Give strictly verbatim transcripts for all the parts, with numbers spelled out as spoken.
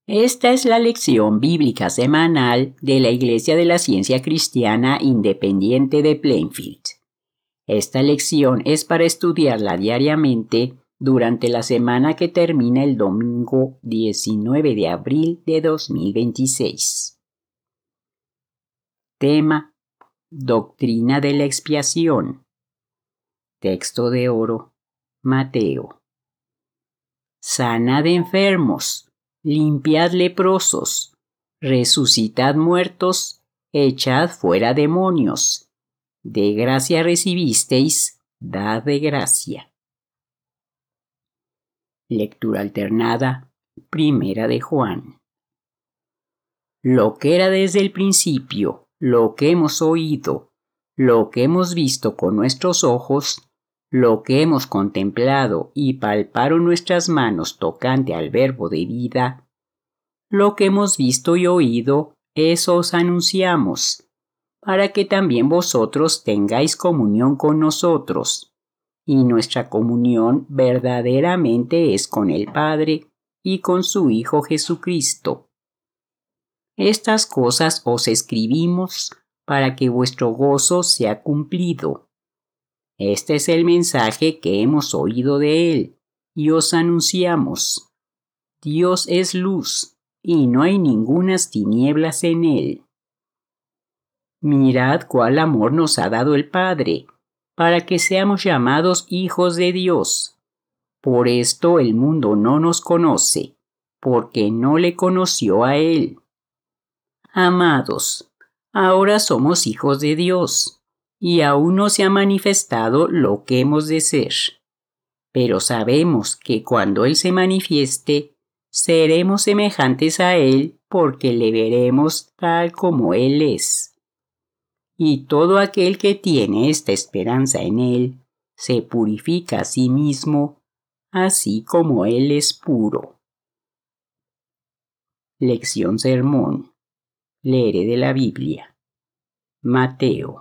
Esta es la lección bíblica semanal de la Iglesia de la Ciencia Cristiana Independiente de Plainfield. Esta lección es para estudiarla diariamente durante la semana que termina el domingo diecinueve de abril de dos mil veintiséis. Tema: Doctrina de la expiación. Texto de oro: Mateo. Sanad enfermos, limpiad leprosos, resucitad muertos, echad fuera demonios. De gracia recibisteis, dad de gracia. Lectura alternada, Primera de Juan. Lo que era desde el principio, lo que hemos oído, lo que hemos visto con nuestros ojos, lo que hemos contemplado y palparon nuestras manos tocante al verbo de vida, lo que hemos visto y oído, eso os anunciamos, para que también vosotros tengáis comunión con nosotros. Y nuestra comunión verdaderamente es con el Padre y con su Hijo Jesucristo. Estas cosas os escribimos para que vuestro gozo sea cumplido. Este es el mensaje que hemos oído de Él y os anunciamos. Dios es luz y no hay ningunas tinieblas en Él. Mirad cuál amor nos ha dado el Padre, para que seamos llamados hijos de Dios. Por esto el mundo no nos conoce, porque no le conoció a Él. Amados, ahora somos hijos de Dios, y aún no se ha manifestado lo que hemos de ser. Pero sabemos que cuando Él se manifieste, seremos semejantes a Él, porque le veremos tal como Él es. Y todo aquel que tiene esta esperanza en Él, se purifica a sí mismo, así como Él es puro. Lección sermón. Leeré de la Biblia. Mateo.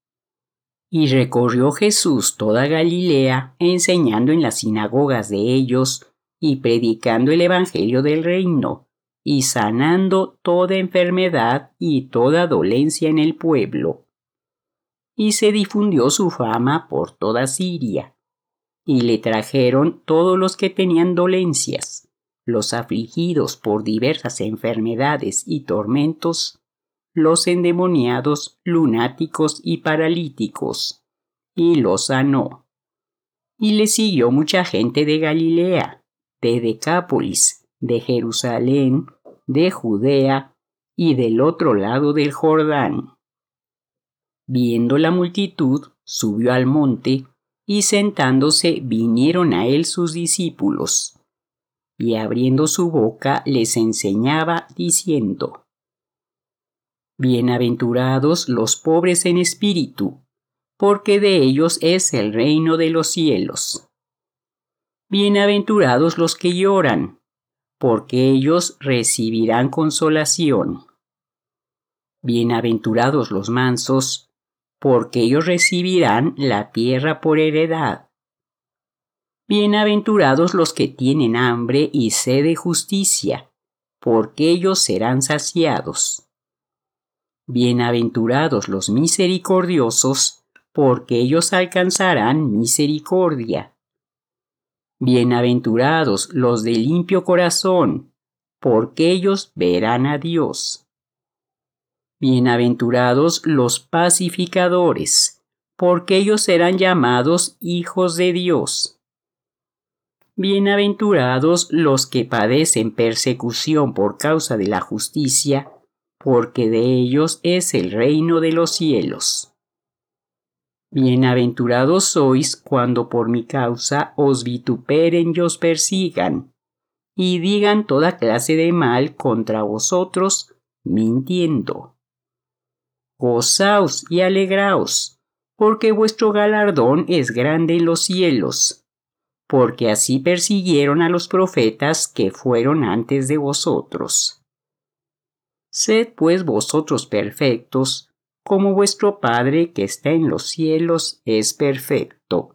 Y recorrió Jesús toda Galilea, enseñando en las sinagogas de ellos, y predicando el evangelio del reino, y sanando toda enfermedad y toda dolencia en el pueblo. Y se difundió su fama por toda Siria. Y le trajeron todos los que tenían dolencias, los afligidos por diversas enfermedades y tormentos, los endemoniados, lunáticos y paralíticos, y los sanó. Y le siguió mucha gente de Galilea, de Decápolis, de Jerusalén, de Judea y del otro lado del Jordán. Viendo la multitud, subió al monte, y sentándose vinieron a él sus discípulos. Y abriendo su boca les enseñaba, diciendo: Bienaventurados los pobres en espíritu, porque de ellos es el reino de los cielos. Bienaventurados los que lloran, porque ellos recibirán consolación. Bienaventurados los mansos, porque ellos recibirán la tierra por heredad. Bienaventurados los que tienen hambre y sed de justicia, porque ellos serán saciados. Bienaventurados los misericordiosos, porque ellos alcanzarán misericordia. Bienaventurados los de limpio corazón, porque ellos verán a Dios. Bienaventurados los pacificadores, porque ellos serán llamados hijos de Dios. Bienaventurados los que padecen persecución por causa de la justicia, porque de ellos es el reino de los cielos. Bienaventurados sois cuando por mi causa os vituperen y os persigan, y digan toda clase de mal contra vosotros, mintiendo. Gozaos y alegraos, porque vuestro galardón es grande en los cielos, porque así persiguieron a los profetas que fueron antes de vosotros. Sed pues vosotros perfectos, como vuestro Padre que está en los cielos es perfecto.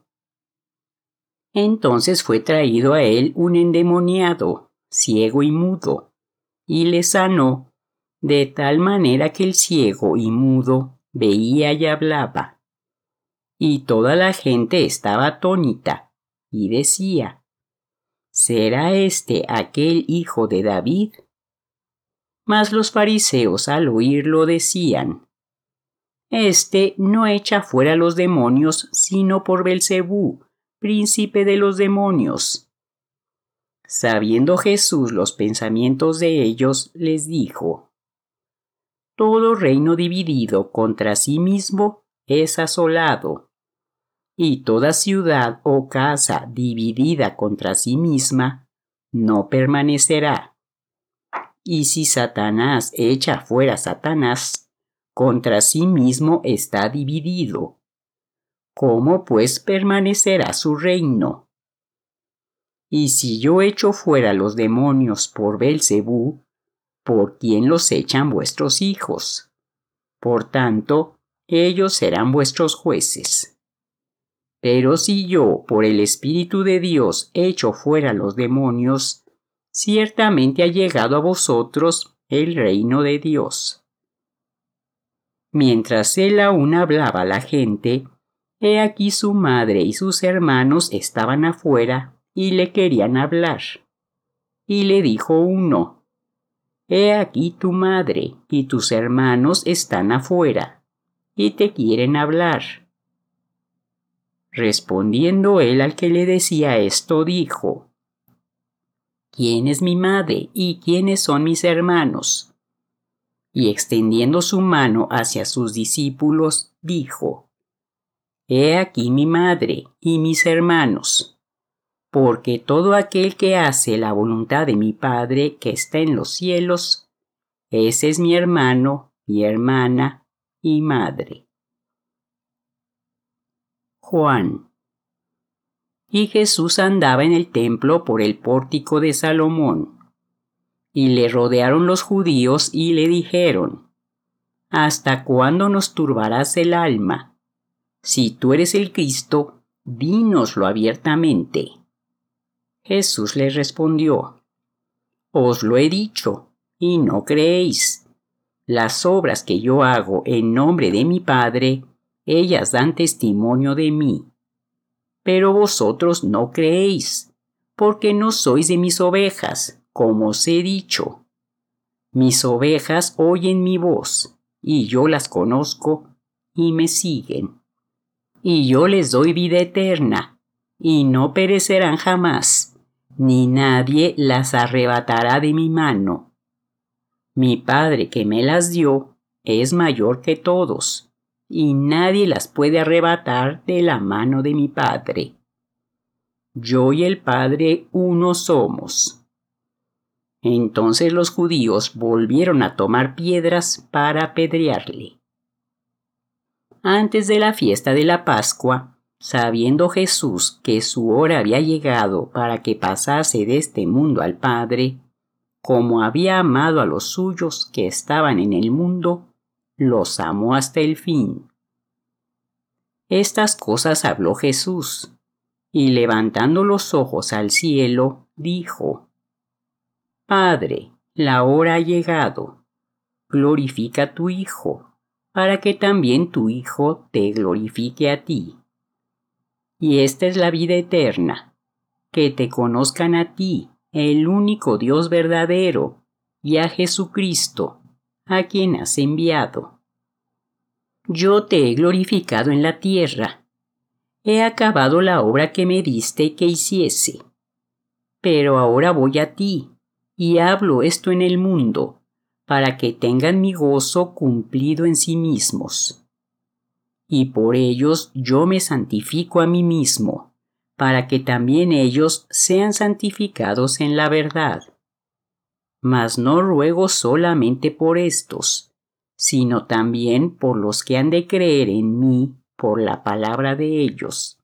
Entonces fue traído a él un endemoniado, ciego y mudo, y le sanó, de tal manera que el ciego y mudo veía y hablaba. Y toda la gente estaba atónita, y decía: ¿será este aquel hijo de David? Mas los fariseos al oírlo decían: Este no echa fuera los demonios, sino por Belcebú, príncipe de los demonios. Sabiendo Jesús los pensamientos de ellos, les dijo: Todo reino dividido contra sí mismo es asolado, y toda ciudad o casa dividida contra sí misma no permanecerá. Y si Satanás echa fuera a Satanás, contra sí mismo está dividido. ¿Cómo pues permanecerá su reino? Y si yo echo fuera los demonios por Belcebú, ¿por quién los echan vuestros hijos? Por tanto, ellos serán vuestros jueces. Pero si yo, por el Espíritu de Dios, echo fuera los demonios, ciertamente ha llegado a vosotros el reino de Dios. Mientras él aún hablaba a la gente, he aquí su madre y sus hermanos estaban afuera y le querían hablar. Y le dijo uno: He aquí tu madre y tus hermanos están afuera y te quieren hablar. Respondiendo él al que le decía esto, dijo: ¿Quién es mi madre y quiénes son mis hermanos? Y extendiendo su mano hacia sus discípulos, dijo: He aquí mi madre y mis hermanos, porque todo aquel que hace la voluntad de mi Padre que está en los cielos, ese es mi hermano, mi hermana y madre. Juan. Y Jesús andaba en el templo por el pórtico de Salomón. Y le rodearon los judíos y le dijeron: ¿Hasta cuándo nos turbarás el alma? Si tú eres el Cristo, dínoslo abiertamente. Jesús les respondió: Os lo he dicho, y no creéis. Las obras que yo hago en nombre de mi Padre, ellas dan testimonio de mí. Pero vosotros no creéis, porque no sois de mis ovejas, como os he dicho. Mis ovejas oyen mi voz, y yo las conozco, y me siguen. Y yo les doy vida eterna, y no perecerán jamás, ni nadie las arrebatará de mi mano. Mi Padre que me las dio es mayor que todos, y nadie las puede arrebatar de la mano de mi Padre. Yo y el Padre uno somos. Entonces los judíos volvieron a tomar piedras para apedrearle. Antes de la fiesta de la Pascua, sabiendo Jesús que su hora había llegado para que pasase de este mundo al Padre, como había amado a los suyos que estaban en el mundo, los amó hasta el fin. Estas cosas habló Jesús, y levantando los ojos al cielo, dijo: Padre, la hora ha llegado. Glorifica a tu Hijo, para que también tu Hijo te glorifique a ti. Y esta es la vida eterna, que te conozcan a ti, el único Dios verdadero, y a Jesucristo, a quien has enviado. Yo te he glorificado en la tierra. He acabado la obra que me diste que hiciese. Pero ahora voy a ti, y hablo esto en el mundo, para que tengan mi gozo cumplido en sí mismos. Y por ellos yo me santifico a mí mismo, para que también ellos sean santificados en la verdad. Mas no ruego solamente por estos, sino también por los que han de creer en mí por la palabra de ellos.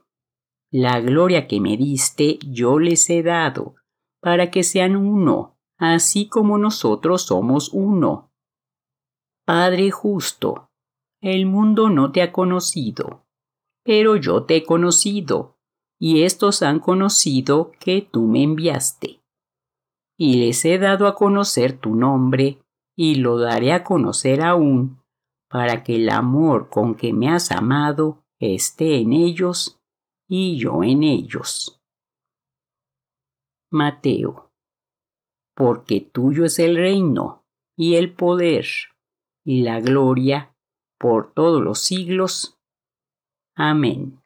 La gloria que me diste yo les he dado, para que sean uno, así como nosotros somos uno. Padre justo, el mundo no te ha conocido, pero yo te he conocido, y estos han conocido que tú me enviaste. y les he dado a conocer tu nombre, y lo daré a conocer aún, para que el amor con que me has amado esté en ellos y yo en ellos. Mateo. Porque tuyo es el reino, y el poder, y la gloria, por todos los siglos. Amén.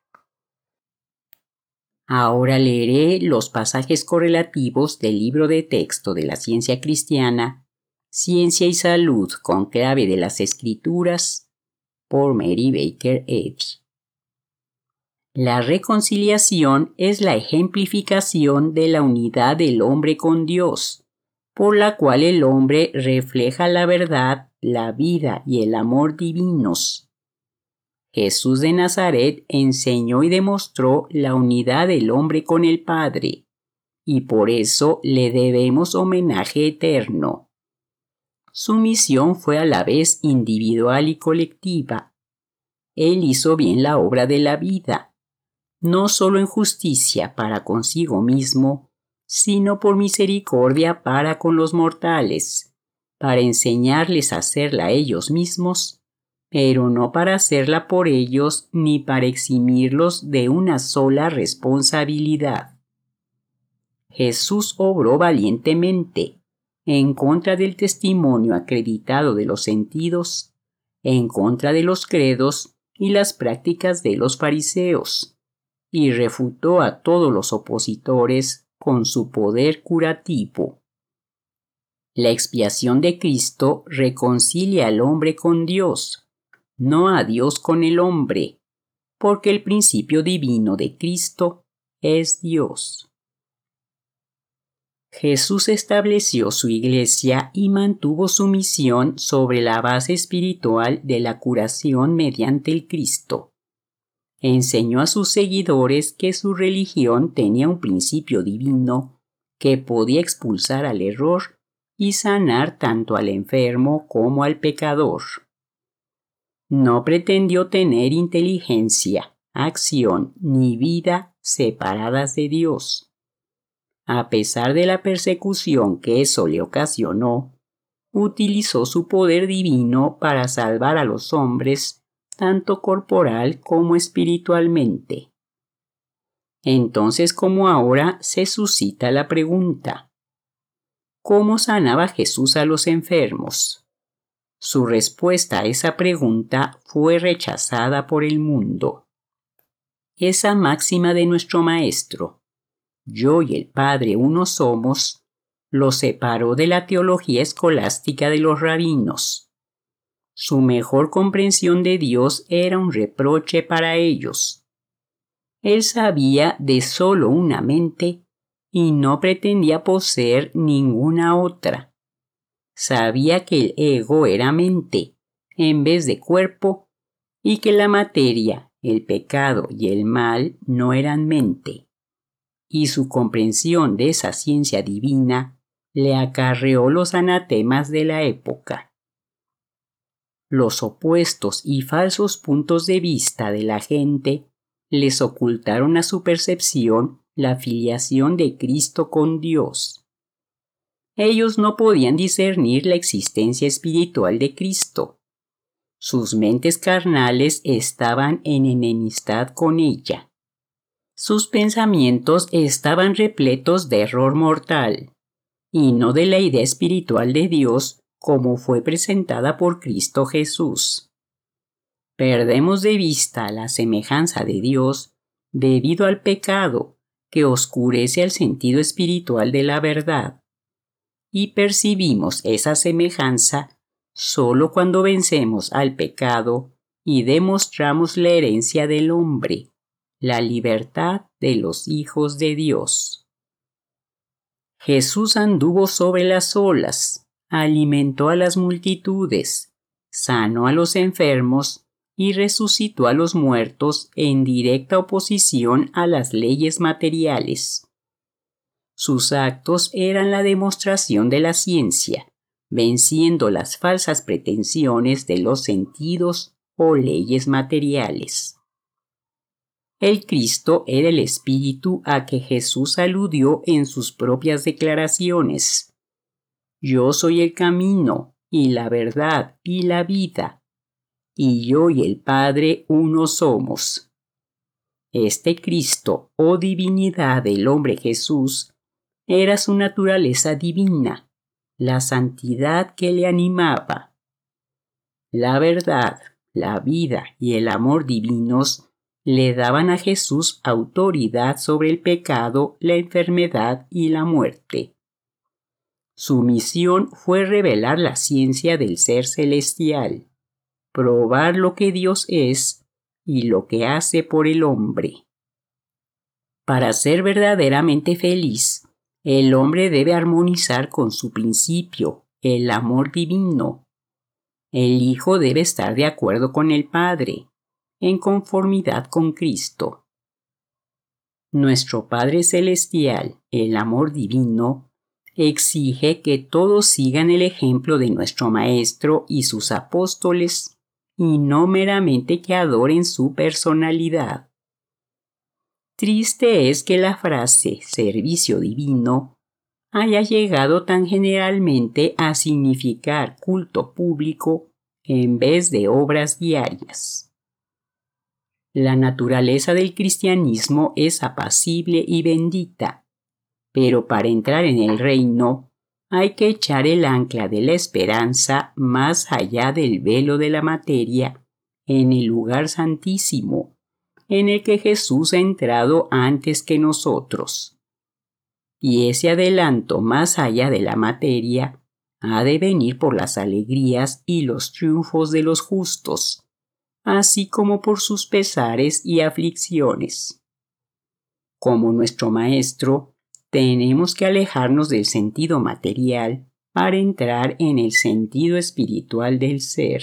Ahora leeré los pasajes correlativos del libro de texto de la ciencia cristiana, Ciencia y Salud con clave de las Escrituras, por Mary Baker Eddy. La reconciliación es la ejemplificación de la unidad del hombre con Dios, por la cual el hombre refleja la verdad, la vida y el amor divinos. Jesús de Nazaret enseñó y demostró la unidad del hombre con el Padre, y por eso le debemos homenaje eterno. Su misión fue a la vez individual y colectiva. Él hizo bien la obra de la vida, no solo en justicia para consigo mismo, sino por misericordia para con los mortales, para enseñarles a hacerla ellos mismos, pero no para hacerla por ellos ni para eximirlos de una sola responsabilidad. Jesús obró valientemente, en contra del testimonio acreditado de los sentidos, en contra de los credos y las prácticas de los fariseos, y refutó a todos los opositores con su poder curativo. La expiación de Cristo reconcilia al hombre con Dios, no a Dios con el hombre, porque el principio divino de Cristo es Dios. Jesús estableció su iglesia y mantuvo su misión sobre la base espiritual de la curación mediante el Cristo. Enseñó a sus seguidores que su religión tenía un principio divino que podía expulsar al error y sanar tanto al enfermo como al pecador. No pretendió tener inteligencia, acción ni vida separadas de Dios. A pesar de la persecución que eso le ocasionó, utilizó su poder divino para salvar a los hombres, tanto corporal como espiritualmente. Entonces, como ahora, se suscita la pregunta: ¿cómo sanaba Jesús a los enfermos? Su respuesta a esa pregunta fue rechazada por el mundo. Esa máxima de nuestro Maestro, yo y el Padre uno somos, lo separó de la teología escolástica de los rabinos. Su mejor comprensión de Dios era un reproche para ellos. Él sabía de solo una mente y no pretendía poseer ninguna otra. Sabía que el ego era mente, en vez de cuerpo, y que la materia, el pecado y el mal no eran mente. Y su comprensión de esa ciencia divina le acarreó los anatemas de la época. Los opuestos y falsos puntos de vista de la gente les ocultaron a su percepción la filiación de Cristo con Dios. Ellos no podían discernir la existencia espiritual de Cristo. Sus mentes carnales estaban en enemistad con ella. Sus pensamientos estaban repletos de error mortal, y no de la idea espiritual de Dios como fue presentada por Cristo Jesús. Perdemos de vista la semejanza de Dios debido al pecado que oscurece el sentido espiritual de la verdad. Y percibimos esa semejanza solo cuando vencemos al pecado y demostramos la herencia del hombre, la libertad de los hijos de Dios. Jesús anduvo sobre las olas, alimentó a las multitudes, sanó a los enfermos y resucitó a los muertos en directa oposición a las leyes materiales. Sus actos eran la demostración de la ciencia, venciendo las falsas pretensiones de los sentidos o leyes materiales. El Cristo era el Espíritu a que Jesús aludió en sus propias declaraciones. Yo soy el camino, y la verdad, y la vida, y yo y el Padre uno somos. Este Cristo, o divinidad del hombre Jesús, era su naturaleza divina, la santidad que le animaba. La verdad, la vida y el amor divinos le daban a Jesús autoridad sobre el pecado, la enfermedad y la muerte. Su misión fue revelar la ciencia del ser celestial, probar lo que Dios es y lo que hace por el hombre. Para ser verdaderamente feliz, el hombre debe armonizar con su principio, el amor divino. El Hijo debe estar de acuerdo con el Padre, en conformidad con Cristo. Nuestro Padre Celestial, el amor divino, exige que todos sigan el ejemplo de nuestro Maestro y sus apóstoles, y no meramente que adoren su personalidad. Triste es que la frase servicio divino haya llegado tan generalmente a significar culto público en vez de obras diarias. La naturaleza del cristianismo es apacible y bendita, pero para entrar en el reino hay que echar el ancla de la esperanza más allá del velo de la materia, en el lugar santísimo, en el que Jesús ha entrado antes que nosotros. Y ese adelanto más allá de la materia ha de venir por las alegrías y los triunfos de los justos, así como por sus pesares y aflicciones. Como nuestro Maestro, tenemos que alejarnos del sentido material para entrar en el sentido espiritual del ser.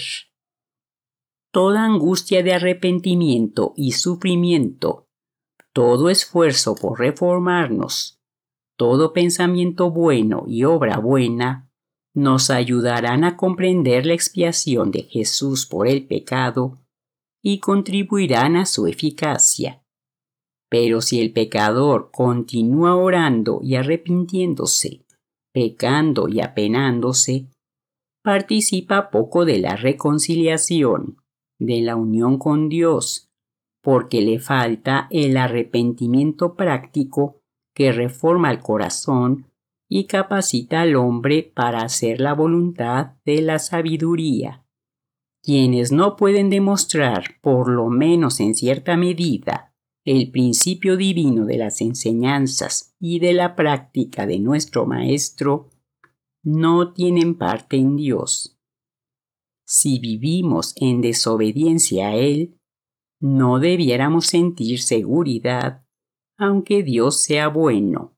Toda angustia de arrepentimiento y sufrimiento, todo esfuerzo por reformarnos, todo pensamiento bueno y obra buena, nos ayudarán a comprender la expiación de Jesús por el pecado y contribuirán a su eficacia. Pero si el pecador continúa orando y arrepintiéndose, pecando y apenándose, participa poco de la reconciliación, de la unión con Dios, porque le falta el arrepentimiento práctico que reforma el corazón y capacita al hombre para hacer la voluntad de la sabiduría. Quienes no pueden demostrar, por lo menos en cierta medida, el principio divino de las enseñanzas y de la práctica de nuestro Maestro, no tienen parte en Dios. Si vivimos en desobediencia a Él, no debiéramos sentir seguridad, aunque Dios sea bueno.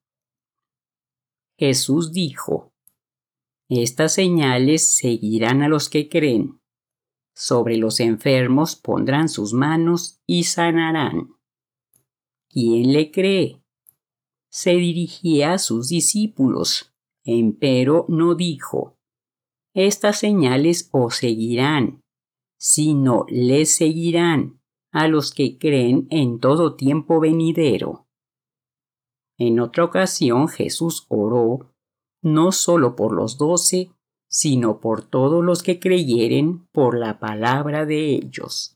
Jesús dijo: estas señales seguirán a los que creen. Sobre los enfermos pondrán sus manos y sanarán. ¿Quién le cree? Se dirigía a sus discípulos, empero no dijo: estas señales os seguirán, sino les seguirán a los que creen en todo tiempo venidero. En otra ocasión Jesús oró no solo por los doce, sino por todos los que creyeren por la palabra de ellos.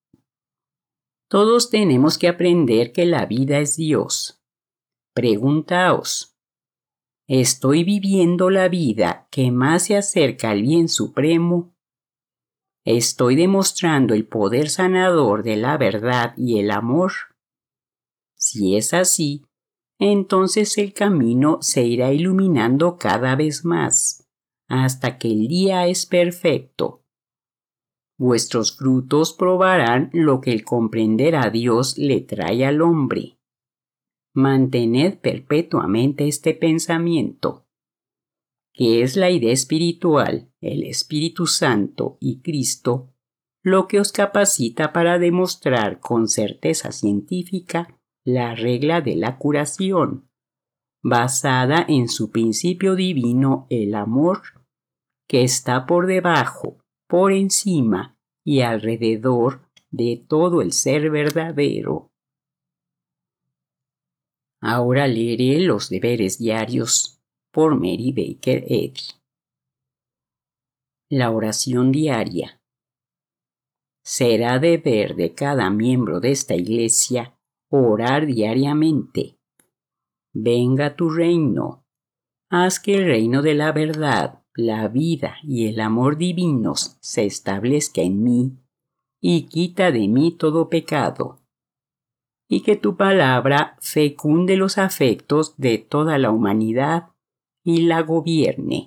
Todos tenemos que aprender que la vida es Dios. Preguntaos: ¿estoy viviendo la vida que más se acerca al bien supremo? ¿Estoy demostrando el poder sanador de la verdad y el amor? Si es así, entonces el camino se irá iluminando cada vez más, hasta que el día es perfecto. Vuestros frutos probarán lo que el comprender a Dios le trae al hombre. Mantened perpetuamente este pensamiento, que es la idea espiritual, el Espíritu Santo y Cristo, lo que os capacita para demostrar con certeza científica la regla de la curación, basada en su principio divino, el amor, que está por debajo, por encima y alrededor de todo el ser verdadero. Ahora leeré los deberes diarios por Mary Baker Eddy. La oración diaria. Será deber de cada miembro de esta iglesia orar diariamente. Venga tu reino. Haz que el reino de la verdad, la vida y el amor divinos se establezca en mí y quita de mí todo pecado. Y que tu palabra fecunde los afectos de toda la humanidad y la gobierne.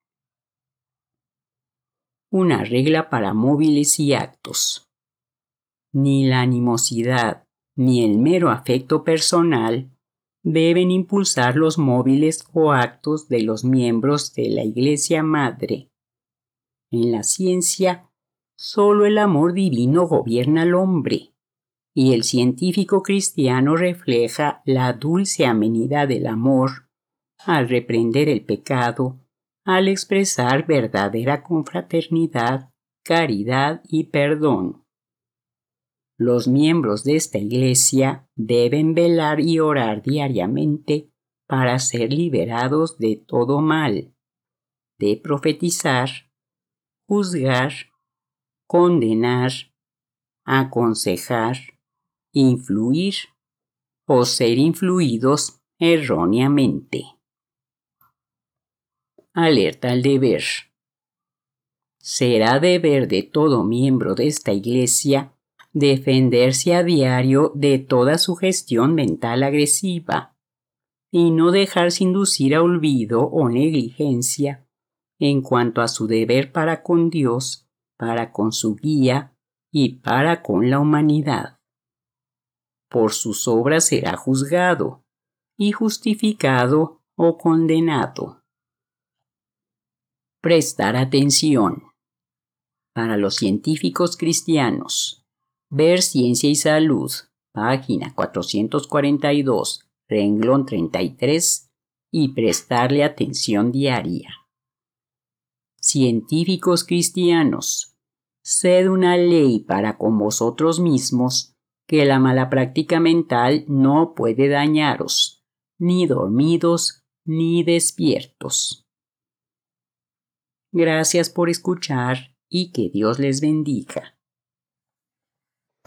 Una regla para móviles y actos. Ni la animosidad ni el mero afecto personal deben impulsar los móviles o actos de los miembros de la Iglesia Madre. En la ciencia, solo el amor divino gobierna al hombre, y el científico cristiano refleja la dulce amenidad del amor al reprender el pecado, al expresar verdadera confraternidad, caridad y perdón. Los miembros de esta iglesia deben velar y orar diariamente para ser liberados de todo mal, de profetizar, juzgar, condenar, aconsejar, influir o ser influidos erróneamente. Alerta al deber. Será deber de todo miembro de esta iglesia defenderse a diario de toda sugestión mental agresiva y no dejarse inducir a olvido o negligencia en cuanto a su deber para con Dios, para con su guía y para con la humanidad. Por sus obras será juzgado y justificado o condenado. Prestar atención. Para los científicos cristianos, ver Ciencia y Salud, página cuatrocientos cuarenta y dos, renglón treinta y tres, y prestarle atención diaria. Científicos cristianos, sed una ley para con vosotros mismos, que la mala práctica mental no puede dañaros, ni dormidos ni despiertos. Gracias por escuchar y que Dios les bendiga.